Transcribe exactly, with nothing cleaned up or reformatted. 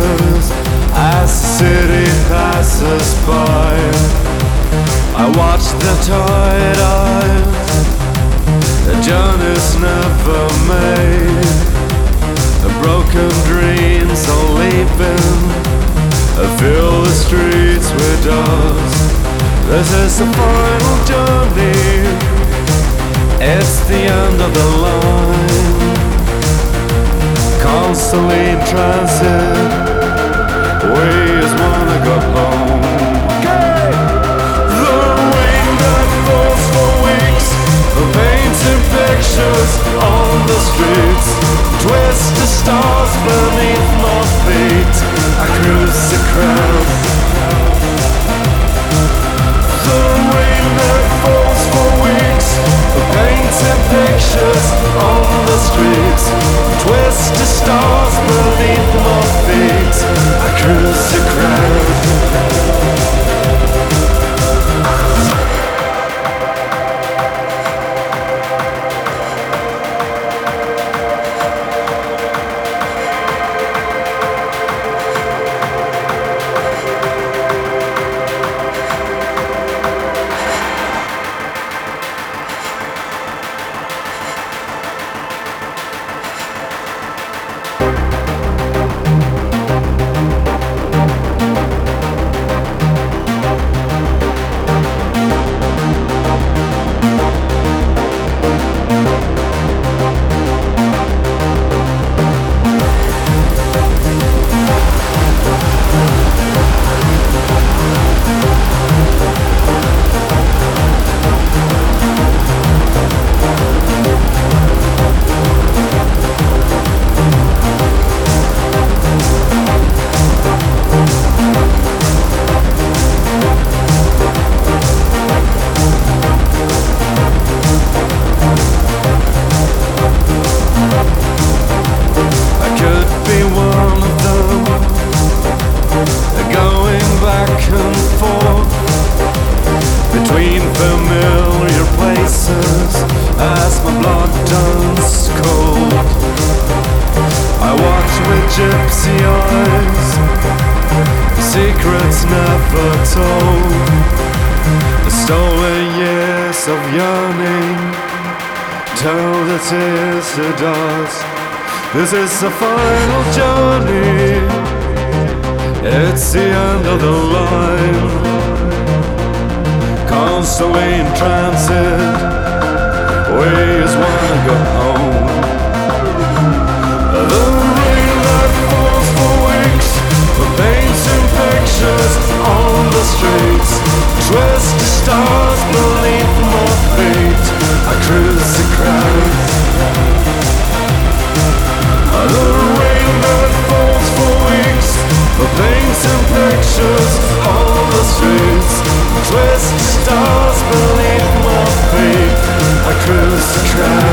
faces as the city passes by. I watch the tide eyes, the journey's never made. The broken dreams are leaving, I fill the streets with dust. This is the final journey, it's the end of the line. Constantly in transit, we just wanna go home. Okay. The rain that falls for weeks, painting pictures on the streets, twist the stars beneath my feet, I cruise the crowd. The rain that falls for weeks, painting pictures on the streets, twist the stars beneath my feet, I cruise the crowd. Between familiar places as my blood turns cold, I watch with gypsy eyes, secrets never told, the stolen years of yearning turn the tears to dust. This is the final journey, it's the end of the line. Constantly in transit, we just wanna go home. The rain that falls for weeks, painting pictures on the streets, twist the stars beneath my feet, I cruise the crowd. The rain that falls for weeks, painting pictures on the streets, twist the stars beneath my feet, I cruise the crowd.